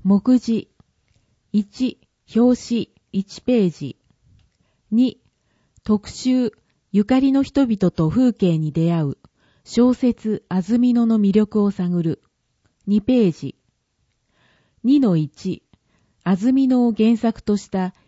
目次。1、表紙1ページ。2、特集、ゆかりの人々と風景に出会う、小説安曇野の魅力を探る。2ページ。2-1、安曇野を原作とした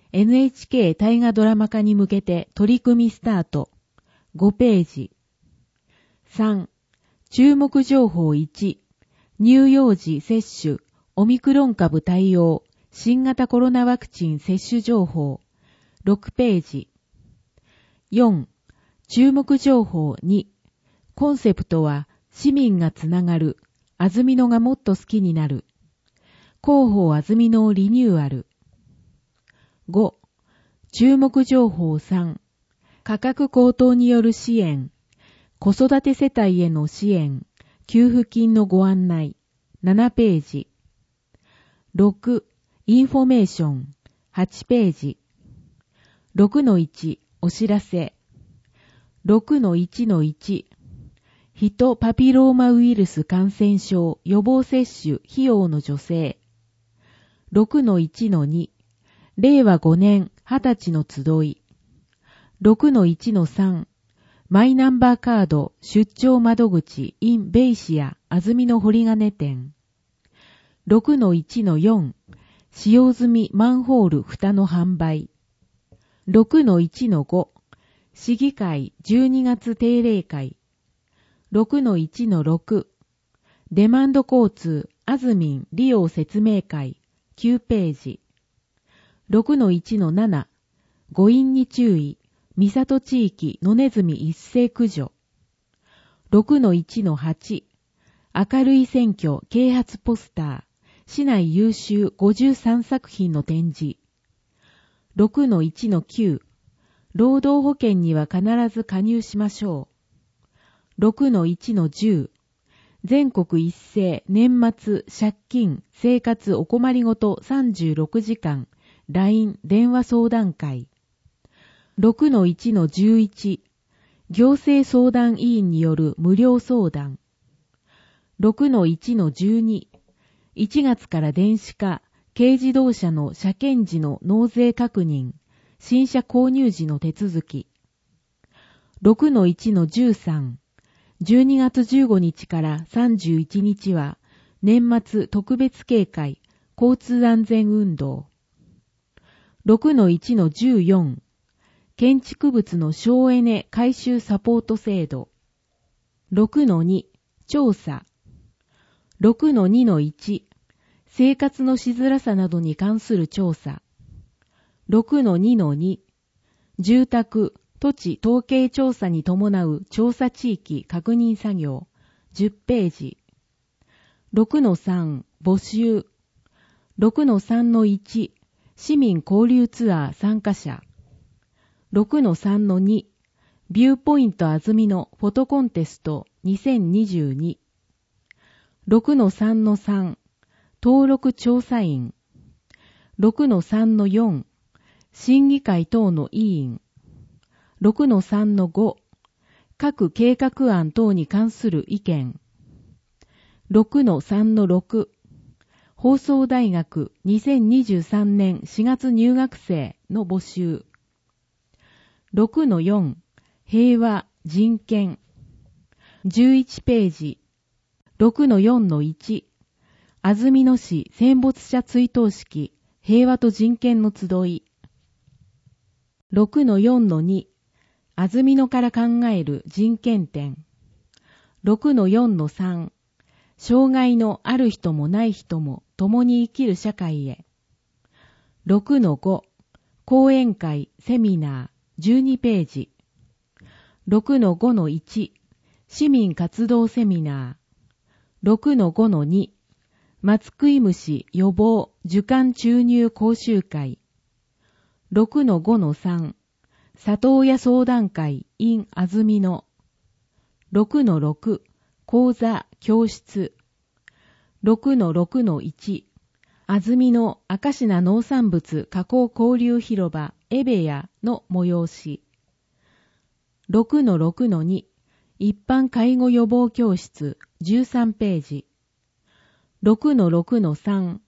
NHK 大河ドラマ化に向けて取り組みスタート。5ページ。3、注目情報1、乳幼児接種、オミクロン株対応、新型コロナワクチン接種情報。6ページ。4、注目情報2、コンセプトは市民がつながる、安曇野がもっと好きになる。広報安曇野をリニューアル。5、注目情報3、価格高騰による支援、子育て世帯への支援、給付金のご案内。7ページ。6、インフォメーション。8ページ。6-1、お知らせ。6-1-1、ヒトパピローマウイルス感染症予防接種費用の助成。6-1-2、令和5年20歳の集い。6-1-3、マイナンバーカード出張窓口 in ベイシア安曇野堀金店。6-1-4、使用済みマンホール蓋の販売。6-1-5、市議会12月定例会。6-1-6、デマンド交通あずみん利用説明会9ページ。6-1-7、誤飲に注意、三郷地域野ネズミ一斉駆除。6-1-8、明るい選挙啓発ポスター、市内優秀53作品の展示。6-1-9、労働保険には必ず加入しましょう。6-1-10、全国一斉年末借金生活お困りごと36時間 LINE 電話相談会。6-1-11、行政相談委員による無料相談。6-1-12、1月から電子化、軽自動車の車検時の納税確認、新車購入時の手続き。6-1-13、12月15日から31日は、年末特別警戒、交通安全運動。6-1-14、建築物の省エネ改修サポート制度。6-2、調査。6-2-1、生活のしづらさなどに関する調査。6-2-2、住宅、土地統計調査に伴う調査地域確認作業。10ページ。6-3、募集。6-3-1、市民交流ツアー参加者。6-3-2、ビューポイント安曇野フォトコンテスト2022。6-3-3、登録調査員。6-3-4、審議会等の委員。6-3-5、各計画案等に関する意見。6-3-6、放送大学2023年4月入学生の募集。6-4、平和、人権。11ページ。6-4-1、安曇野市戦没者追悼式、平和と人権の集い。6-4-2、安曇野から考える人権展。6-4-3、障害のある人もない人も共に生きる社会へ。6-5、講演会、セミナー、12ページ。6-5-1、市民活動セミナー。6-5-2、松食い虫予防受管注入講習会。6-5-3、里親相談会 in 安曇野。6-6、講座教室。6-6-1、安曇野明科農産物加工交流広場エベヤの催し。6-6-2、一般介護予防教室13ページ。6-6-3、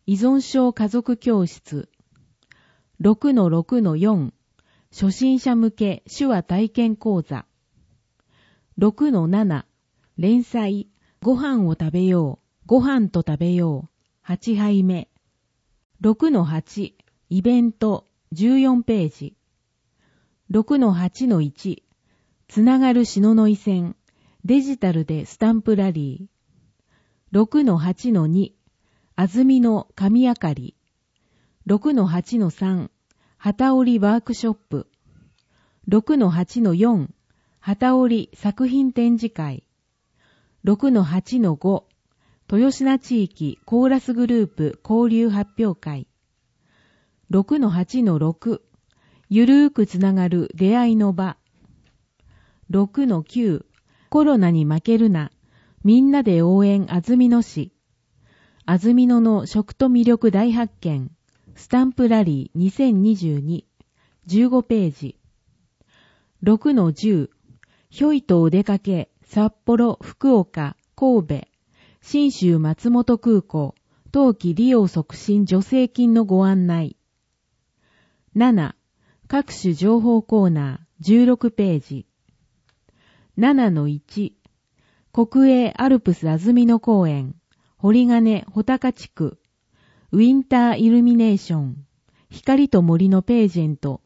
依存症家族教室。6-6-4、初心者向け手話体験講座。6-7、連載、ご飯を食べよう、ご飯と食べよう、8杯目。6-8、イベント、14ページ。6-8-1、つながる篠ノ井線、デジタルでスタンプラリー。6-8-2、安住の神明かり。6-8-3、旗織りワークショップ。6-8-4、旗織り作品展示会。6-8-5、豊品地域コーラスグループ交流発表会。6-8-6、ゆるーくつながる出会いの場。6-9、コロナに負けるな、みんなで応援安曇野市。安曇野の食と魅力大発見、スタンプラリー2022、15ページ。6-10、ひょいとお出かけ、札幌、福岡、神戸、信州松本空港、冬季利用促進助成金のご案内。7、各種情報コーナー、16ページ。7-1、国営アルプス安曇野公園、堀金穂高地区、ウィンターイルミネーション、光と森のページェント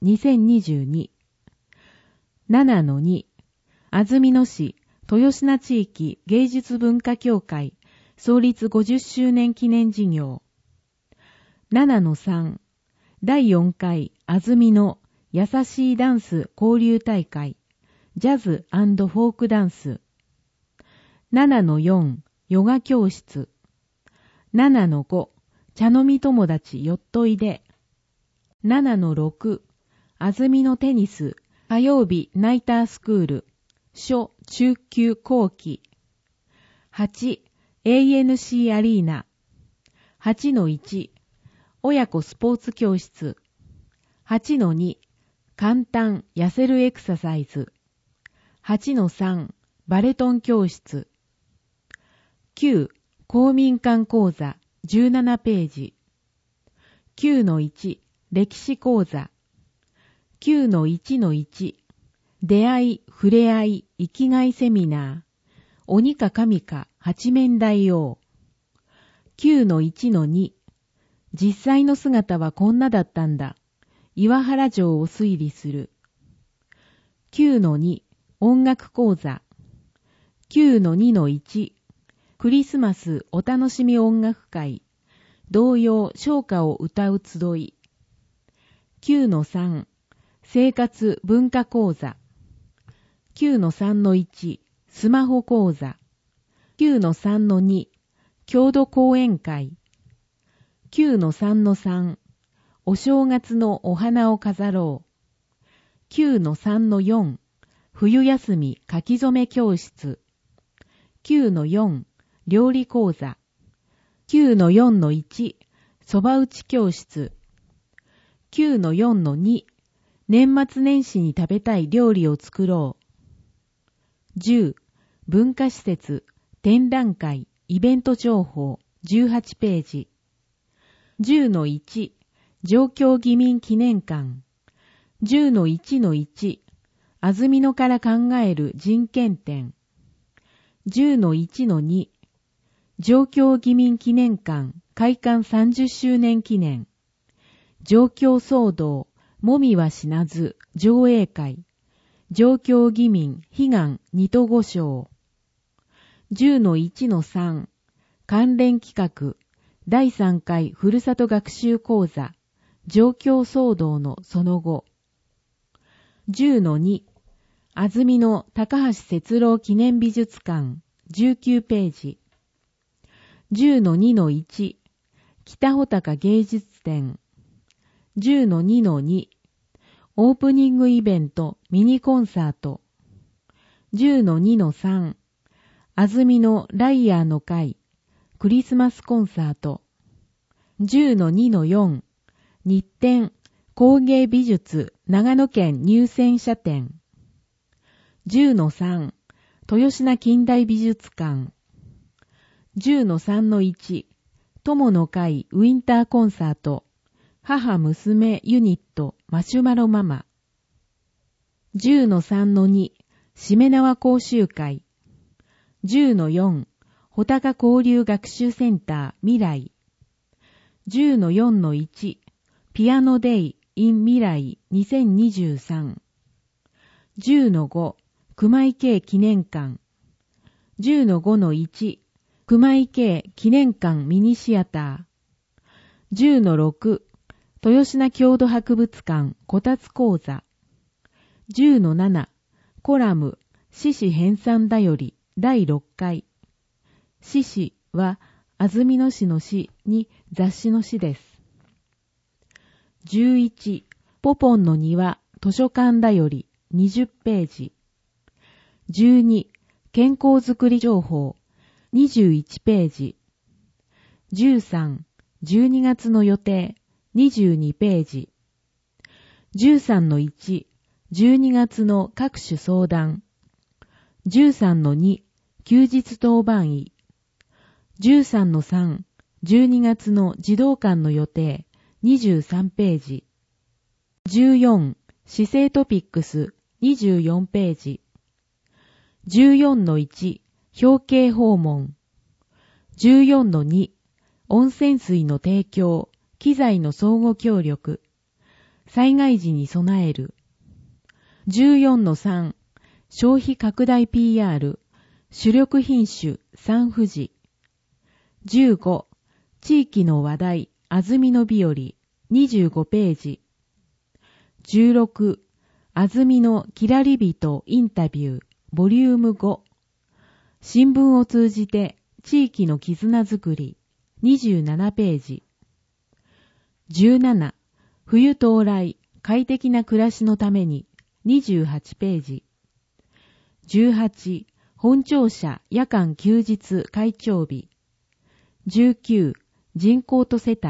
2022。7-2、安曇野市豊品地域芸術文化協会創立50周年記念事業。7-3、第4回安曇野優しいダンス交流大会、ジャズ&フォークダンス。7-4、ヨガ教室。7-5、茶飲み友達よっといで。7-6、安曇野テニス火曜日ナイタースクール初中級後期。8、ANC アリーナ。8-1、親子スポーツ教室。8-2、簡単痩せるエクササイズ。8-3、バレトン教室。9、公民館講座17ページ。9-1、歴史講座。9-1-1、出会い、触れ合い、生きがいセミナー。鬼か神か八面大王。9-1-2、実際の姿はこんなだったんだ。岩原城を推理する。9-2、音楽講座。9-2-1、クリスマスお楽しみ音楽会。童謡唱歌を歌う集い。9-3、生活文化講座。9-3-1、スマホ講座。9-3-2、郷土講演会。9-3-3、お正月のお花を飾ろう。9-3-4、冬休み書き初め教室。9-4、料理講座。9-4-1、そば打ち教室。9-4-2、年末年始に食べたい料理を作ろう。10、文化施設、展覧会、イベント情報、18ページ。10-1、上京義民記念館。10-1-1、安曇野から考える人権展。10-1-2、上京義民記念館開館30周年記念。上京騒動、もみは死なず上映会。上京義民悲願二都五章。10-1-3、関連企画第3回ふるさと学習講座上京騒動のその後。10-2、安曇野高橋節郎記念美術館19ページ。10-2-1、北穂高芸術展。10-2-2、オープニングイベントミニコンサート。10-2-3、安曇野ライヤーの会クリスマスコンサート。10-2-4、日展工芸美術長野県入選者展。10-3、豊品近代美術館。10-3-1、 友の会ウィンターコンサート、母娘ユニットマシュマロママ。10-3-2、しめ縄講習会。10-4、穂高交流学習センター未来。10-4-1、ピアノデイ in 未来2023。10-5、熊井系記念館。10-5-1、熊井系記念館ミニシアター。10-6、豊品郷土博物館こたつ講座。10-7、コラム、獅子編纂だより第6回。獅子は安曇野市の市に雑誌の市です。11、ポポンの庭図書館だより20ページ。12、健康づくり情報21ページ。13、12月の予定22ページ。13-1、12月の各種相談。13-2、休日当番医。13-3、12月の児童館の予定23ページ。14、市政トピックス24ページ。14-1、表敬訪問。14-2、温泉水の提供、機材の相互協力。災害時に備える。14-3、消費拡大 PR、主力品種、サンフジ。15、地域の話題、安曇野日和、25ページ。16、安曇野きらり人インタビュー、ボリューム5。新聞を通じて地域の絆づくり、27ページ。17、冬到来、快適な暮らしのために、28ページ。18、本庁舎夜間休日会長日。19、人口と世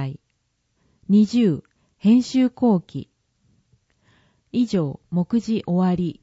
帯。20、編集後期。以上、目次終わり。